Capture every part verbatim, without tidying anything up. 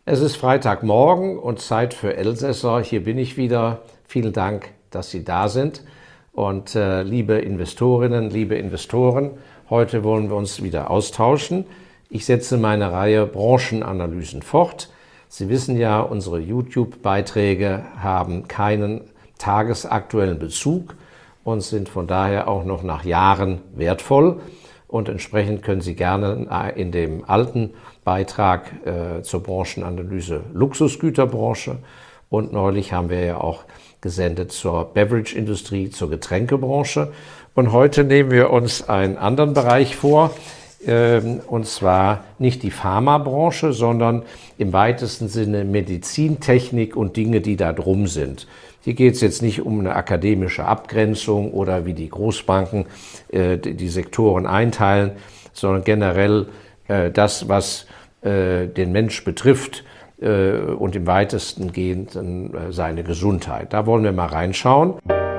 Es ist Freitagmorgen und Zeit für Elsässer. Hier bin ich wieder. Vielen Dank, dass Sie da sind. Und äh, liebe Investorinnen, liebe Investoren, heute wollen wir uns wieder austauschen. Ich setze meine Reihe Branchenanalysen fort. Sie wissen ja, unsere YouTube-Beiträge haben keinen tagesaktuellen Bezug und sind von daher auch noch nach Jahren wertvoll. Und entsprechend können Sie gerne in dem alten Beitrag äh, zur Branchenanalyse Luxusgüterbranche und neulich haben wir ja auch gesendet zur Beverage-Industrie, zur Getränkebranche. Und heute nehmen wir uns einen anderen Bereich vor, äh, und zwar nicht die Pharmabranche, sondern im weitesten Sinne Medizintechnik und Dinge, die da drum sind. Hier geht es jetzt nicht um eine akademische Abgrenzung oder wie die Großbanken äh, die, die Sektoren einteilen, sondern generell äh, das, was äh, den Mensch betrifft äh, und im weitesten gehend äh, seine Gesundheit. Da wollen wir mal reinschauen.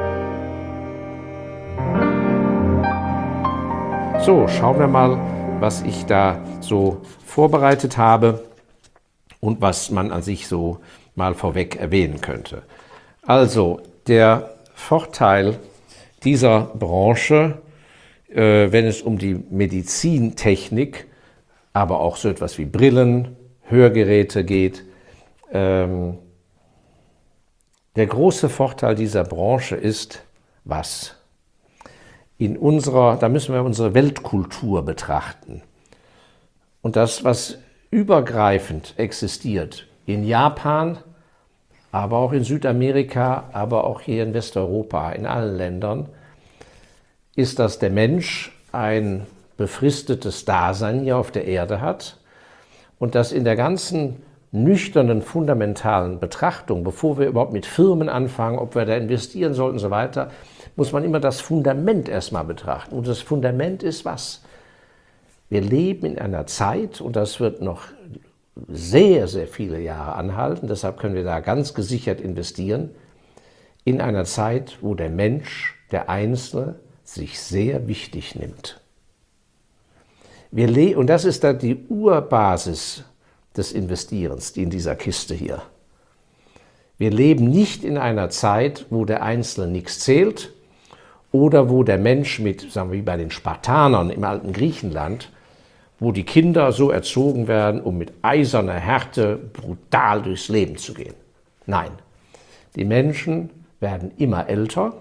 So, schauen wir mal, was ich da so vorbereitet habe und was man an sich so mal vorweg erwähnen könnte. Also, der Vorteil dieser Branche, äh, wenn es um die Medizintechnik, aber auch so etwas wie Brillen, Hörgeräte geht, ähm, der große Vorteil dieser Branche ist, was? In unserer, da müssen wir unsere Weltkultur betrachten. Und das, was übergreifend existiert, in Japan, aber auch in Südamerika, aber auch hier in Westeuropa, in allen Ländern, ist, dass der Mensch ein befristetes Dasein hier auf der Erde hat und dass in der ganzen nüchternen, fundamentalen Betrachtung, bevor wir überhaupt mit Firmen anfangen, ob wir da investieren sollten und so weiter, muss man immer das Fundament erstmal betrachten. Und das Fundament ist was? Wir leben in einer Zeit, und das wird noch sehr, sehr viele Jahre anhalten, deshalb können wir da ganz gesichert investieren, in einer Zeit, wo der Mensch, der Einzelne, sich sehr wichtig nimmt. Wir le- und das ist da die Urbasis des Investierens, die in dieser Kiste hier. Wir leben nicht in einer Zeit, wo der Einzelne nichts zählt oder wo der Mensch mit, sagen wir wie bei den Spartanern im alten Griechenland, wo die Kinder so erzogen werden, um mit eiserner Härte brutal durchs Leben zu gehen. Nein, die Menschen werden immer älter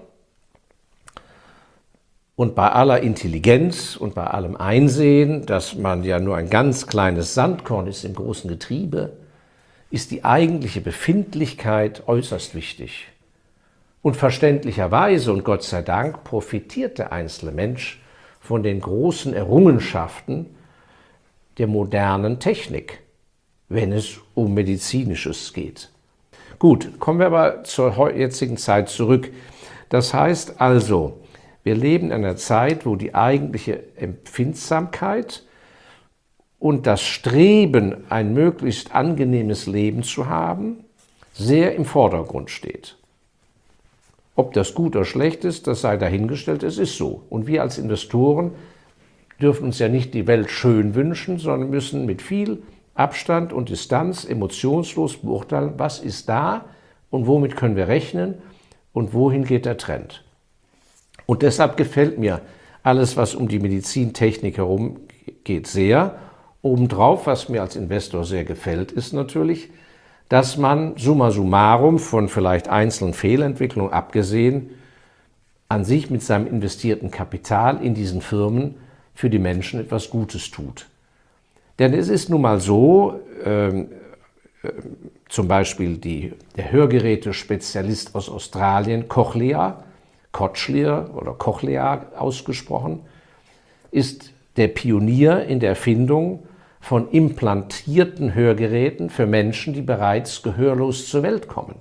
und bei aller Intelligenz und bei allem Einsehen, dass man ja nur ein ganz kleines Sandkorn ist im großen Getriebe, ist die eigentliche Befindlichkeit äußerst wichtig. Und verständlicherweise und Gott sei Dank profitiert der einzelne Mensch von den großen Errungenschaften der modernen Technik, wenn es um Medizinisches geht. Gut, kommen wir aber zur jetzigen Zeit zurück. Das heißt also, wir leben in einer Zeit, wo die eigentliche Empfindsamkeit und das Streben, ein möglichst angenehmes Leben zu haben, sehr im Vordergrund steht. Ob das gut oder schlecht ist, das sei dahingestellt, es ist so. Und wir als Investoren dürfen uns ja nicht die Welt schön wünschen, sondern müssen mit viel Abstand und Distanz emotionslos beurteilen, was ist da und womit können wir rechnen und wohin geht der Trend. Und deshalb gefällt mir alles, was um die Medizintechnik herum geht, sehr. Obendrauf, was mir als Investor sehr gefällt, ist natürlich, dass man summa summarum von vielleicht einzelnen Fehlentwicklungen abgesehen, an sich mit seinem investierten Kapital in diesen Firmen für die Menschen etwas Gutes tut. Denn es ist nun mal so, ähm, äh, zum Beispiel die, der Hörgeräte-Spezialist aus Australien, Cochlear, Cochlear oder Cochlear ausgesprochen, ist der Pionier in der Erfindung von implantierten Hörgeräten für Menschen, die bereits gehörlos zur Welt kommen.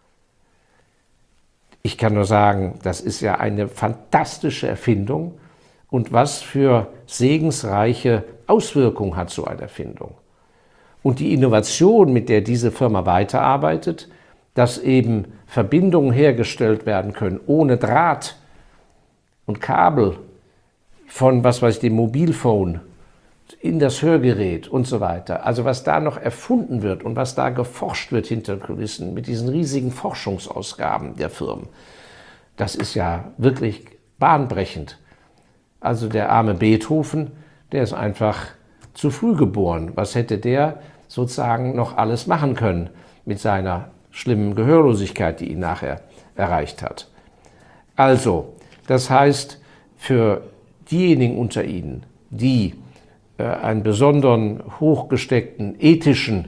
Ich kann nur sagen, das ist ja eine fantastische Erfindung und was für segensreiche Auswirkungen hat so eine Erfindung. Und die Innovation, mit der diese Firma weiterarbeitet, dass eben Verbindungen hergestellt werden können ohne Draht und Kabel von, was weiß ich, dem Mobilphone in das Hörgerät und so weiter. Also was da noch erfunden wird und was da geforscht wird hinter Kulissen mit diesen riesigen Forschungsausgaben der Firmen, das ist ja wirklich bahnbrechend. Also der arme Beethoven, der ist einfach zu früh geboren. Was hätte der sozusagen noch alles machen können mit seiner schlimmen Gehörlosigkeit, die ihn nachher erreicht hat? Also, das heißt, für diejenigen unter Ihnen, die äh, einen besonderen, hochgesteckten, ethischen,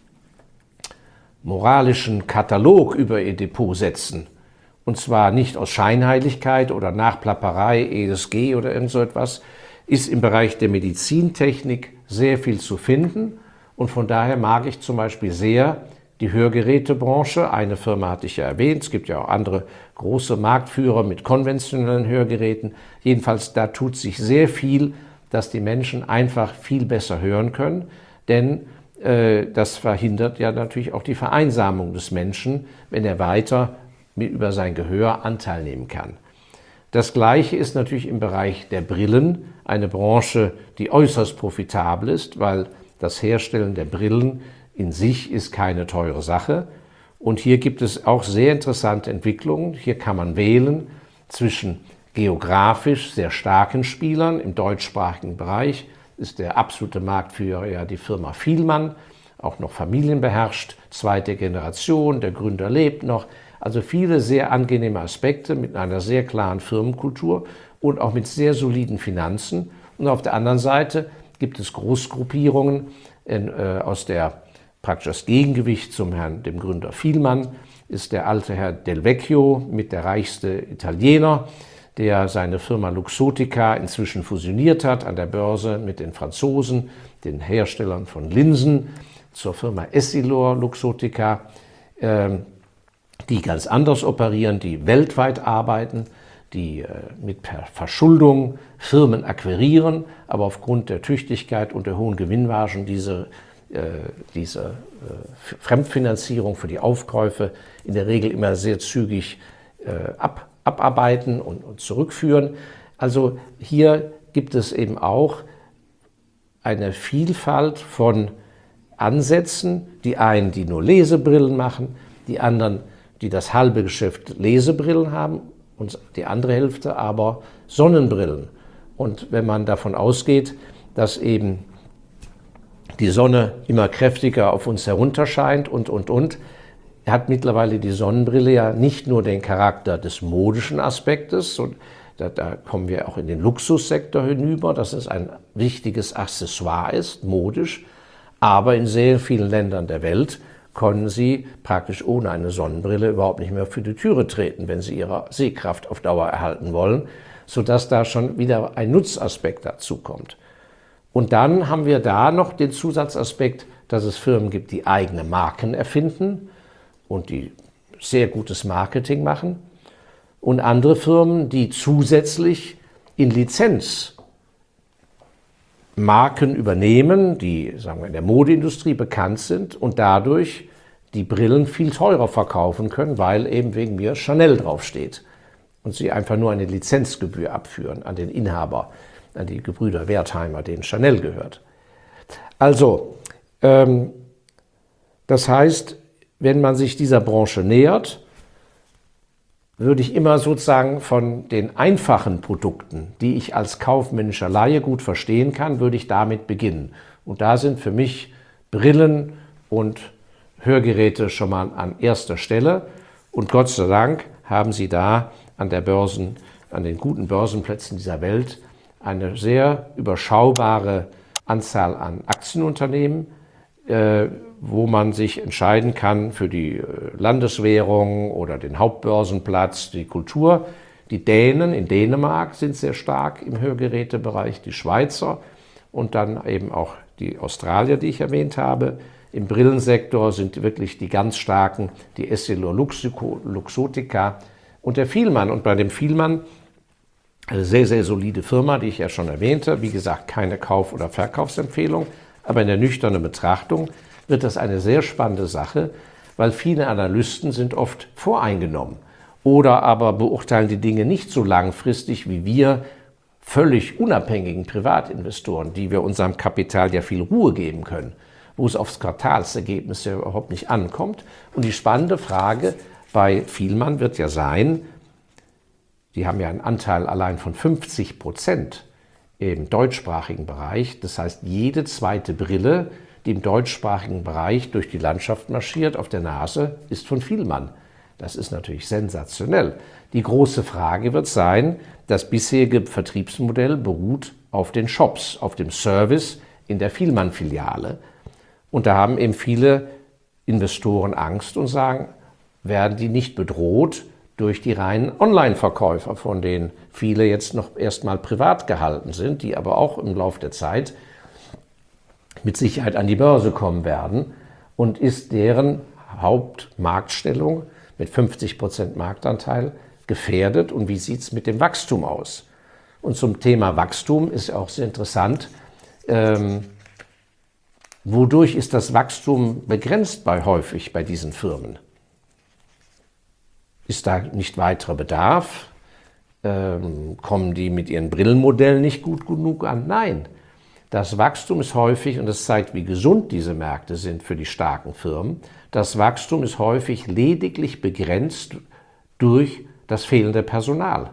moralischen Katalog über ihr Depot setzen, und zwar nicht aus Scheinheiligkeit oder Nachplapperei, E S G oder irgend so etwas, ist im Bereich der Medizintechnik sehr viel zu finden. Und von daher mag ich zum Beispiel sehr die Hörgerätebranche. Eine Firma hatte ich ja erwähnt. Es gibt ja auch andere große Marktführer mit konventionellen Hörgeräten. Jedenfalls, da tut sich sehr viel, dass die Menschen einfach viel besser hören können. Denn äh, das verhindert ja natürlich auch die Vereinsamung des Menschen, wenn er weiter mit, über sein Gehör Anteil nehmen kann. Das Gleiche ist natürlich im Bereich der Brillen, eine Branche, die äußerst profitabel ist, weil das Herstellen der Brillen in sich ist keine teure Sache. Und hier gibt es auch sehr interessante Entwicklungen. Hier kann man wählen zwischen geografisch sehr starken Spielern. Im deutschsprachigen Bereich ist der absolute Marktführer ja die Firma Fielmann, auch noch familienbeherrscht, zweite Generation, der Gründer lebt noch. Also viele sehr angenehme Aspekte mit einer sehr klaren Firmenkultur und auch mit sehr soliden Finanzen. Und auf der anderen Seite gibt es Großgruppierungen in, äh, aus der praktisch das Gegengewicht zum Herrn, dem Gründer Fielmann, ist der alte Herr Del Vecchio mit der reichste Italiener, der seine Firma Luxottica inzwischen fusioniert hat an der Börse mit den Franzosen, den Herstellern von Linsen, zur Firma Essilor Luxottica, äh, die ganz anders operieren, die weltweit arbeiten, die äh, mit Verschuldung Firmen akquirieren, aber aufgrund der Tüchtigkeit und der hohen Gewinnmargen diese diese Fremdfinanzierung für die Aufkäufe in der Regel immer sehr zügig ab, abarbeiten und, und zurückführen. Also hier gibt es eben auch eine Vielfalt von Ansätzen, die einen, die nur Lesebrillen machen, die anderen, die das halbe Geschäft Lesebrillen haben und die andere Hälfte aber Sonnenbrillen. Und wenn man davon ausgeht, dass eben die Sonne immer kräftiger auf uns herunterscheint und, und, und, hat mittlerweile die Sonnenbrille ja nicht nur den Charakter des modischen Aspektes, und da, da kommen wir auch in den Luxussektor hinüber, dass es ein wichtiges Accessoire ist, modisch, aber in sehr vielen Ländern der Welt können Sie praktisch ohne eine Sonnenbrille überhaupt nicht mehr für die Türe treten, wenn Sie Ihre Sehkraft auf Dauer erhalten wollen, sodass da schon wieder ein Nutzaspekt dazu kommt. Und dann haben wir da noch den Zusatzaspekt, dass es Firmen gibt, die eigene Marken erfinden und die sehr gutes Marketing machen, und andere Firmen, die zusätzlich in Lizenz Marken übernehmen, die, sagen wir, in der Modeindustrie bekannt sind und dadurch die Brillen viel teurer verkaufen können, weil eben wegen mir Chanel draufsteht und sie einfach nur eine Lizenzgebühr abführen an den Inhaber, an die Gebrüder Wertheimer, denen Chanel gehört. Also, ähm, das heißt, wenn man sich dieser Branche nähert, würde ich immer sozusagen von den einfachen Produkten, die ich als kaufmännischer Laie gut verstehen kann, würde ich damit beginnen. Und da sind für mich Brillen und Hörgeräte schon mal an erster Stelle. Und Gott sei Dank haben Sie da an der Börsen, an den guten Börsenplätzen dieser Welt eine sehr überschaubare Anzahl an Aktienunternehmen, äh, wo man sich entscheiden kann für die Landeswährung oder den Hauptbörsenplatz, die Kultur. Die Dänen in Dänemark sind sehr stark im Hörgerätebereich, die Schweizer und dann eben auch die Australier, die ich erwähnt habe. Im Brillensektor sind wirklich die ganz starken, die Essilor Luxottica und der Fielmann. Und bei dem Fielmann, eine sehr, sehr solide Firma, die ich ja schon erwähnte, wie gesagt, keine Kauf- oder Verkaufsempfehlung, aber in der nüchternen Betrachtung wird das eine sehr spannende Sache, weil viele Analysten sind oft voreingenommen oder aber beurteilen die Dinge nicht so langfristig, wie wir völlig unabhängigen Privatinvestoren, die wir unserem Kapital ja viel Ruhe geben können, wo es aufs Quartalsergebnis ja überhaupt nicht ankommt. Und die spannende Frage bei Vielmann wird ja sein, die haben ja einen Anteil allein von fünfzig Prozent im deutschsprachigen Bereich. Das heißt, jede zweite Brille, die im deutschsprachigen Bereich durch die Landschaft marschiert, auf der Nase, ist von Vielmann. Das ist natürlich sensationell. Die große Frage wird sein, das bisherige Vertriebsmodell beruht auf den Shops, auf dem Service in der Vielmann-Filiale. Und da haben eben viele Investoren Angst und sagen, werden die nicht bedroht durch die reinen Online-Verkäufer, von denen viele jetzt noch erstmal privat gehalten sind, die aber auch im Laufe der Zeit mit Sicherheit an die Börse kommen werden, und ist deren Hauptmarktstellung mit fünfzig Prozent Marktanteil gefährdet, und wie sieht es mit dem Wachstum aus? Und zum Thema Wachstum ist auch sehr interessant, ähm, wodurch ist das Wachstum begrenzt bei häufig bei diesen Firmen? Ist da nicht weiterer Bedarf? Ähm, kommen die mit ihren Brillenmodellen nicht gut genug an? Nein. Das Wachstum ist häufig, und das zeigt, wie gesund diese Märkte sind für die starken Firmen, das Wachstum ist häufig lediglich begrenzt durch das fehlende Personal.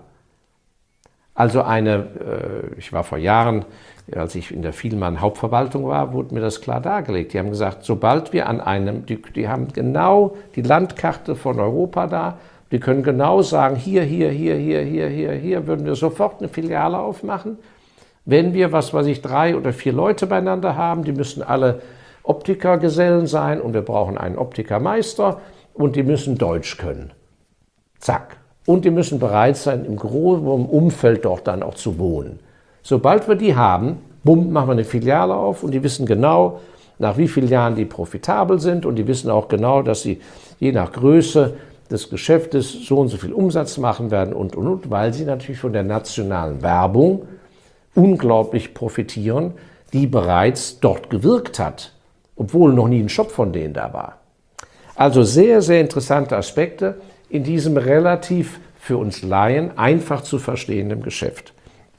Also eine, äh, ich war vor Jahren, als ich in der Vielmann Hauptverwaltung war, wurde mir das klar dargelegt. Die haben gesagt, sobald wir an einem, die, die haben genau die Landkarte von Europa da, die können genau sagen, hier, hier, hier, hier, hier, hier, hier, würden wir sofort eine Filiale aufmachen. Wenn wir, was weiß ich, drei oder vier Leute beieinander haben, die müssen alle Optikergesellen sein und wir brauchen einen Optikermeister und die müssen Deutsch können. Zack. Und die müssen bereit sein, im großen Umfeld dort dann auch zu wohnen. Sobald wir die haben, bumm, machen wir eine Filiale auf und die wissen genau, nach wie vielen Jahren die profitabel sind, und die wissen auch genau, dass sie je nach Größe des Geschäftes so und so viel Umsatz machen werden und, und, und, weil sie natürlich von der nationalen Werbung unglaublich profitieren, die bereits dort gewirkt hat, obwohl noch nie ein Shop von denen da war. Also sehr, sehr interessante Aspekte in diesem relativ für uns Laien einfach zu verstehenden Geschäft.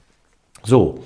So,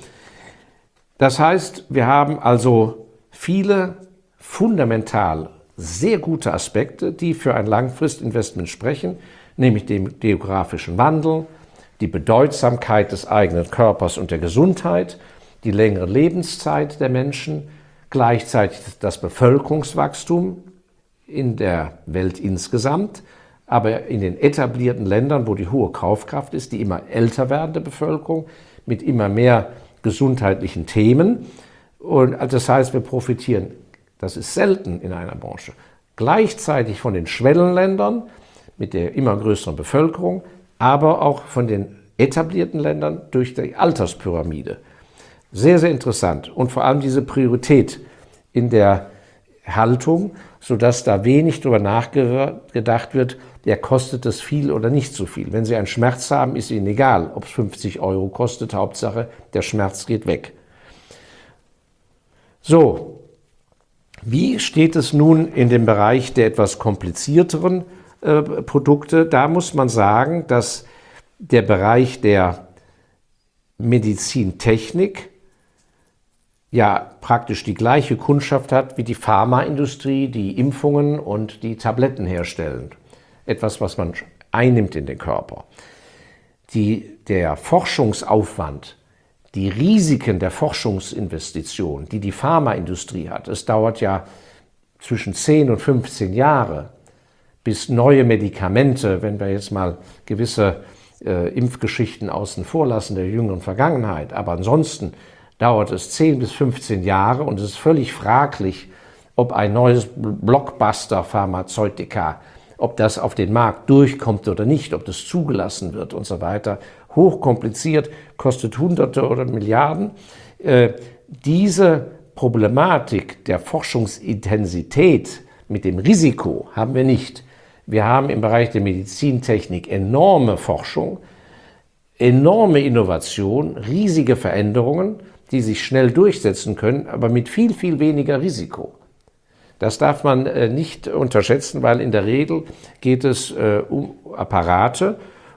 das heißt, wir haben also viele fundamental sehr gute Aspekte, die für ein Langfristinvestment sprechen, nämlich den demografischen Wandel, die Bedeutsamkeit des eigenen Körpers und der Gesundheit, die längere Lebenszeit der Menschen, gleichzeitig das Bevölkerungswachstum in der Welt insgesamt, aber in den etablierten Ländern, wo die hohe Kaufkraft ist, die immer älter werdende Bevölkerung mit immer mehr gesundheitlichen Themen. Und das heißt, wir profitieren, das ist selten in einer Branche, gleichzeitig von den Schwellenländern mit der immer größeren Bevölkerung, aber auch von den etablierten Ländern durch die Alterspyramide. Sehr, sehr interessant, und vor allem diese Priorität in der Haltung, sodass da wenig darüber nachgedacht wird, ja, kostet es viel oder nicht so viel. Wenn Sie einen Schmerz haben, ist Ihnen egal, ob es fünfzig Euro kostet, Hauptsache der Schmerz geht weg. So, wie steht es nun in dem Bereich der etwas komplizierteren äh, Produkte? Da muss man sagen, dass der Bereich der Medizintechnik ja praktisch die gleiche Kundschaft hat wie die Pharmaindustrie, die Impfungen und die Tabletten herstellen. Etwas, was man einnimmt in den Körper. Die, der Forschungsaufwand, die Risiken der Forschungsinvestition, die die Pharmaindustrie hat, es dauert ja zwischen zehn und fünfzehn Jahre, bis neue Medikamente, wenn wir jetzt mal gewisse äh, Impfgeschichten außen vor lassen der jüngeren Vergangenheit, aber ansonsten dauert es zehn bis fünfzehn Jahre, und es ist völlig fraglich, ob ein neues Blockbuster-Pharmazeutika, ob das auf den Markt durchkommt oder nicht, ob das zugelassen wird und so weiter. Hochkompliziert, kostet Hunderte oder Milliarden. Äh, diese Problematik der Forschungsintensität mit dem Risiko haben wir nicht. Wir haben im Bereich der Medizintechnik enorme Forschung, enorme Innovation, riesige Veränderungen, die sich schnell durchsetzen können, aber mit viel, viel weniger Risiko. Das darf man nicht unterschätzen, weil in der Regel geht es um Apparate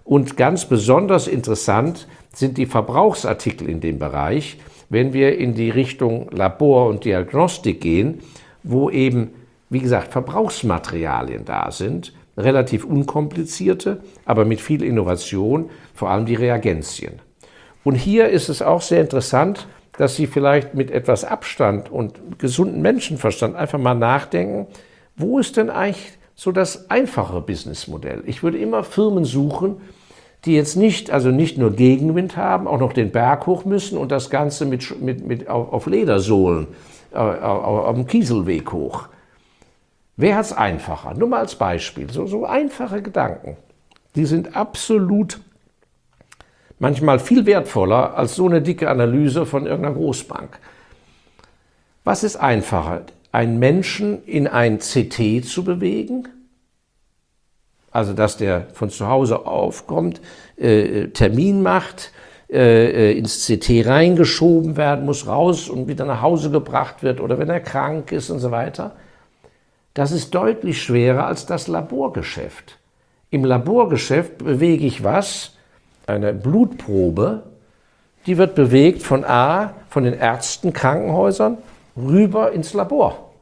Und ganz besonders interessant sind die Verbrauchsartikel in dem Bereich, wenn wir in die Richtung Labor und Diagnostik gehen, wo eben, wie gesagt, Verbrauchsmaterialien da sind, relativ unkomplizierte, aber mit viel Innovation, vor allem die Reagenzien. Und hier ist es auch sehr interessant, dass Sie vielleicht mit etwas Abstand und gesunden Menschenverstand einfach mal nachdenken, wo ist denn eigentlich so das einfache Businessmodell? Ich würde immer Firmen suchen, die jetzt nicht, also nicht nur Gegenwind haben, auch noch den Berg hoch müssen und das Ganze mit, mit, mit auf, auf Ledersohlen, äh, auf, auf dem Kieselweg hoch. Wer hat es einfacher? Nur mal als Beispiel, so, so einfache Gedanken. Die sind absolut manchmal viel wertvoller als so eine dicke Analyse von irgendeiner Großbank. Was ist einfacher? Einen Menschen in ein C T zu bewegen? Also, dass der von zu Hause aufkommt, äh, Termin macht, äh, ins C T reingeschoben werden muss, raus und wieder nach Hause gebracht wird oder wenn er krank ist und so weiter. Das ist deutlich schwerer als das Laborgeschäft. Im Laborgeschäft bewege ich was? Eine Blutprobe, die wird bewegt von A, von den Ärzten, Krankenhäusern, rüber ins Labor.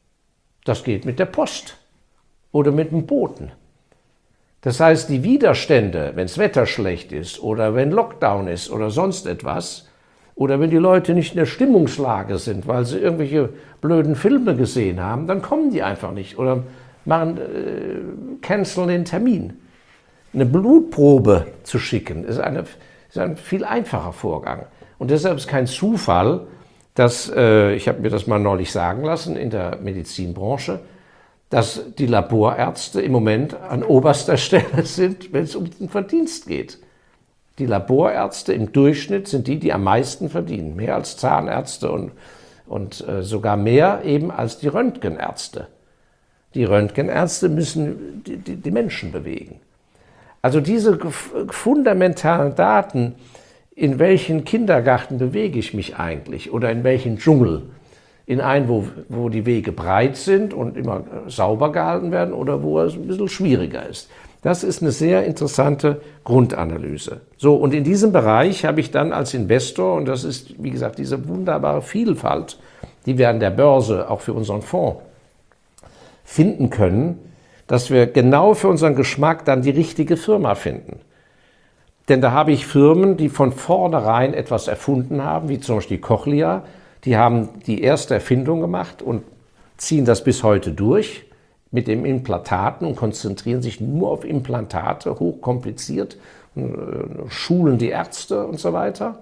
Das geht mit der Post oder mit dem Boten. Das heißt, die Widerstände, wenn das Wetter schlecht ist oder wenn Lockdown ist oder sonst etwas, oder wenn die Leute nicht in der Stimmungslage sind, weil sie irgendwelche blöden Filme gesehen haben, dann kommen die einfach nicht oder machen, äh, canceln den Termin. Eine Blutprobe zu schicken, ist, eine, ist ein viel einfacher Vorgang. Und deshalb ist kein Zufall, dass, äh, ich habe mir das mal neulich sagen lassen in der Medizinbranche, dass die Laborärzte im Moment an oberster Stelle sind, wenn es um den Verdienst geht. Die Laborärzte im Durchschnitt sind die, die am meisten verdienen, mehr als Zahnärzte und, und äh, sogar mehr eben als die Röntgenärzte. Die Röntgenärzte müssen die, die, die Menschen bewegen. Also diese fundamentalen Daten, in welchen Kindergarten bewege ich mich eigentlich oder in welchen Dschungel? In einen, wo, wo die Wege breit sind und immer sauber gehalten werden oder wo es ein bisschen schwieriger ist. Das ist eine sehr interessante Grundanalyse. So, und in diesem Bereich habe ich dann als Investor, und das ist, wie gesagt, diese wunderbare Vielfalt, die wir an der Börse auch für unseren Fonds finden können, dass wir genau für unseren Geschmack dann die richtige Firma finden. Denn da habe ich Firmen, die von vornherein etwas erfunden haben, wie zum Beispiel die Cochlear. Die haben die erste Erfindung gemacht und ziehen das bis heute durch mit den Implantaten und konzentrieren sich nur auf Implantate, hochkompliziert, schulen die Ärzte und so weiter.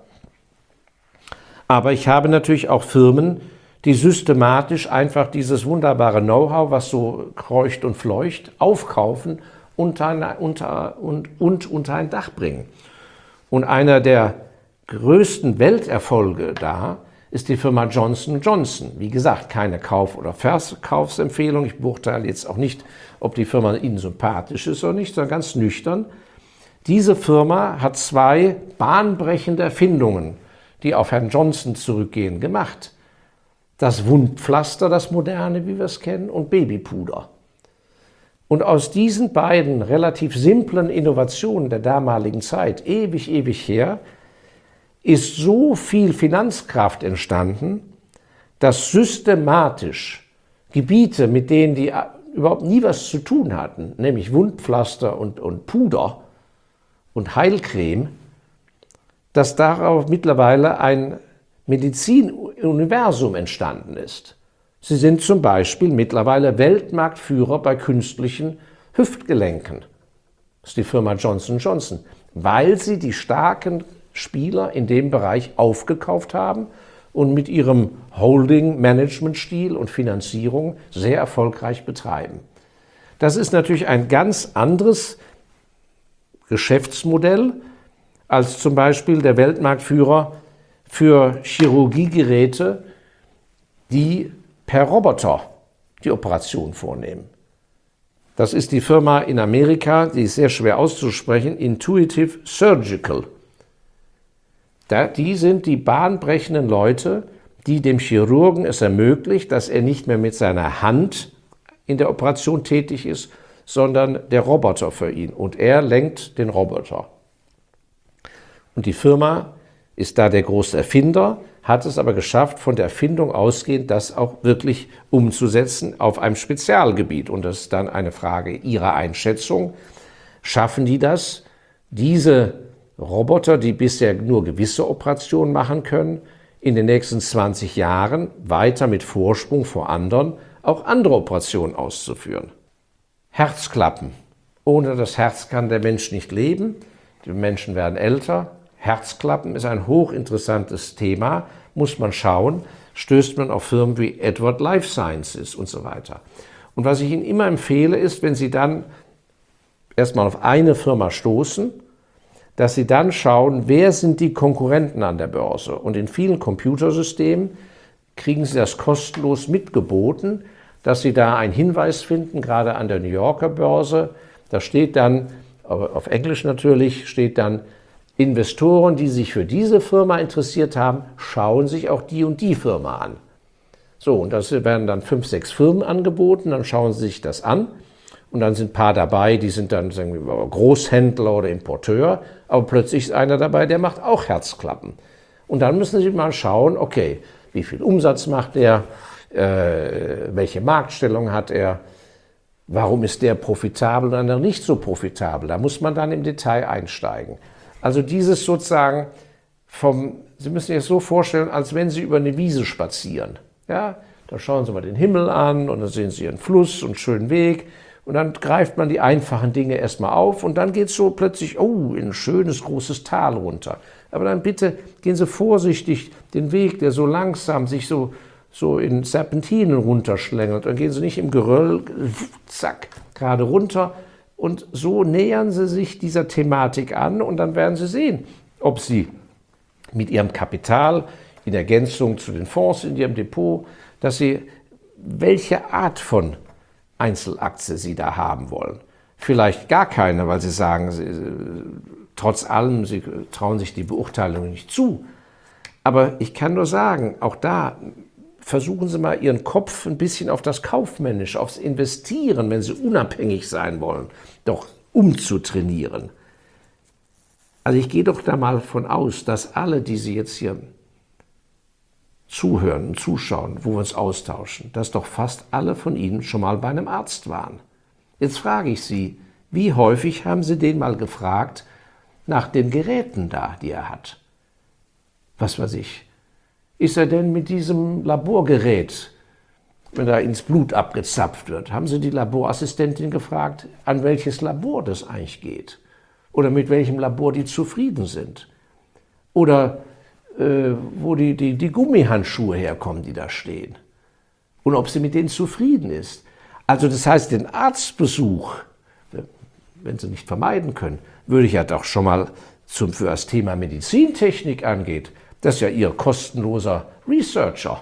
Aber ich habe natürlich auch Firmen, die systematisch einfach dieses wunderbare Know-how, was so kreucht und fleucht, aufkaufen und unter, unter, und, und unter ein Dach bringen. Und einer der größten Welterfolge da ist die Firma Johnson und Johnson. Wie gesagt, keine Kauf- oder Verkaufsempfehlung. Ich beurteile jetzt auch nicht, ob die Firma Ihnen sympathisch ist oder nicht, sondern ganz nüchtern. Diese Firma hat zwei bahnbrechende Erfindungen, die auf Herrn Johnson zurückgehen, gemacht. Das Wundpflaster, das moderne, wie wir es kennen, und Babypuder. Und aus diesen beiden relativ simplen Innovationen der damaligen Zeit, ewig, ewig her, ist so viel Finanzkraft entstanden, dass systematisch Gebiete, mit denen die überhaupt nie was zu tun hatten, nämlich Wundpflaster und, und Puder und Heilcreme, dass darauf mittlerweile ein Medizinuniversum entstanden ist. Sie sind zum Beispiel mittlerweile Weltmarktführer bei künstlichen Hüftgelenken. Das ist die Firma Johnson und Johnson, weil sie die starken Spieler in dem Bereich aufgekauft haben und mit ihrem Holding-Management-Stil und Finanzierung sehr erfolgreich betreiben. Das ist natürlich ein ganz anderes Geschäftsmodell als zum Beispiel der Weltmarktführer für Chirurgiegeräte, die per Roboter die Operation vornehmen. Das ist die Firma in Amerika, die ist sehr schwer auszusprechen, Intuitive Surgical. Da, die sind die bahnbrechenden Leute, die dem Chirurgen es ermöglicht, dass er nicht mehr mit seiner Hand in der Operation tätig ist, sondern der Roboter für ihn. Und er lenkt den Roboter. Und die Firma ist da der große Erfinder, hat es aber geschafft, von der Erfindung ausgehend das auch wirklich umzusetzen auf einem Spezialgebiet. Und das ist dann eine Frage Ihrer Einschätzung. Schaffen die das, diese Roboter, die bisher nur gewisse Operationen machen können, in den nächsten zwanzig Jahren weiter mit Vorsprung vor anderen auch andere Operationen auszuführen? Herzklappen. Ohne das Herz kann der Mensch nicht leben. Die Menschen werden älter. Herzklappen ist ein hochinteressantes Thema, muss man schauen, stößt man auf Firmen wie Edward Life Sciences und so weiter. Und was ich Ihnen immer empfehle, ist, wenn Sie dann erstmal auf eine Firma stoßen, dass Sie dann schauen, wer sind die Konkurrenten an der Börse. Und in vielen Computersystemen kriegen Sie das kostenlos mitgeboten, dass Sie da einen Hinweis finden, gerade an der New Yorker Börse. Da steht dann, auf Englisch natürlich, steht dann, Investoren, die sich für diese Firma interessiert haben, schauen sich auch die und die Firma an. So, und das werden dann fünf, sechs Firmen angeboten, dann schauen Sie sich das an und dann sind ein paar dabei, die sind dann sagen wir, Großhändler oder Importeur, aber plötzlich ist einer dabei, der macht auch Herzklappen. Und dann müssen Sie mal schauen, okay, wie viel Umsatz macht er, äh, welche Marktstellung hat er, warum ist der profitabel oder der nicht so profitabel, da muss man dann im Detail einsteigen. Also dieses sozusagen vom, Sie müssen sich das so vorstellen, als wenn Sie über eine Wiese spazieren. Ja, da schauen Sie mal den Himmel an und dann sehen Sie einen Fluss und einen schönen Weg und dann greift man die einfachen Dinge erstmal auf und dann geht es so plötzlich, oh, in ein schönes, großes Tal runter. Aber dann bitte gehen Sie vorsichtig den Weg, der so langsam sich so, so in Serpentinen runterschlängelt. Dann gehen Sie nicht im Geröll, zack, gerade runter. Und so nähern Sie sich dieser Thematik an und dann werden Sie sehen, ob Sie mit Ihrem Kapital in Ergänzung zu den Fonds in Ihrem Depot, dass Sie, welche Art von Einzelaktie Sie da haben wollen. Vielleicht gar keine, weil Sie sagen, Sie, trotz allem, Sie trauen sich die Beurteilung nicht zu. Aber ich kann nur sagen, auch da versuchen Sie mal Ihren Kopf ein bisschen auf das Kaufmännische, aufs Investieren, wenn Sie unabhängig sein wollen, doch umzutrainieren. Also ich gehe doch da mal von aus, dass alle, die Sie jetzt hier zuhören und zuschauen, wo wir uns austauschen, dass doch fast alle von Ihnen schon mal bei einem Arzt waren. Jetzt frage ich Sie, wie häufig haben Sie den mal gefragt nach den Geräten da, die er hat? Was weiß ich. Ist er denn mit diesem Laborgerät, wenn da ins Blut abgezapft wird, haben Sie die Laborassistentin gefragt, an welches Labor das eigentlich geht? Oder mit welchem Labor die zufrieden sind? Oder äh, wo die, die, die Gummihandschuhe herkommen, die da stehen? Und ob sie mit denen zufrieden ist? Also das heißt, den Arztbesuch, wenn Sie nicht vermeiden können, würde ich ja doch schon mal, zum, für das Thema Medizintechnik angeht, das ist ja Ihr kostenloser Researcher.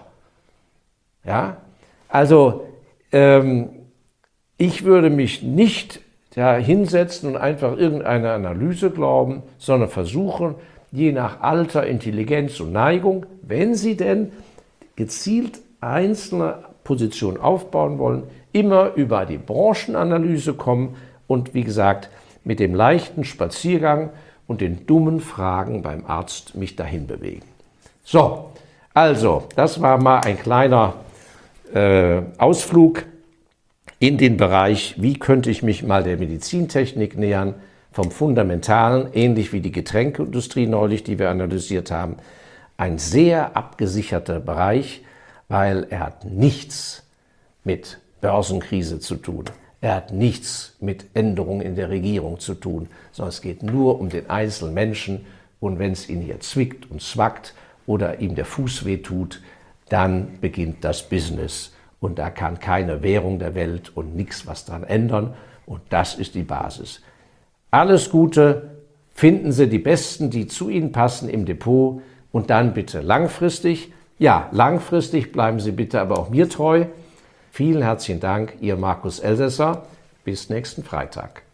Ja, also ähm, ich würde mich nicht da hinsetzen und einfach irgendeine Analyse glauben, sondern versuchen, je nach Alter, Intelligenz und Neigung, wenn Sie denn gezielt einzelne Positionen aufbauen wollen, immer über die Branchenanalyse kommen und wie gesagt, mit dem leichten Spaziergang und den dummen Fragen beim Arzt mich dahin bewegen. So, also, das war mal ein kleiner äh, Ausflug in den Bereich, wie könnte ich mich mal der Medizintechnik nähern, vom Fundamentalen, ähnlich wie die Getränkeindustrie neulich, die wir analysiert haben. Ein sehr abgesicherter Bereich, weil er hat nichts mit Börsenkrise zu tun. Er hat nichts mit Änderungen in der Regierung zu tun, sondern es geht nur um den einzelnen Menschen. Und wenn es ihn hier zwickt und zwackt oder ihm der Fuß wehtut, dann beginnt das Business. Und da kann keine Währung der Welt und nichts was dran ändern. Und das ist die Basis. Alles Gute, finden Sie die Besten, die zu Ihnen passen im Depot. Und dann bitte langfristig, ja, langfristig bleiben Sie bitte aber auch mir treu. Vielen herzlichen Dank, Ihr Markus Elsässer. Bis nächsten Freitag.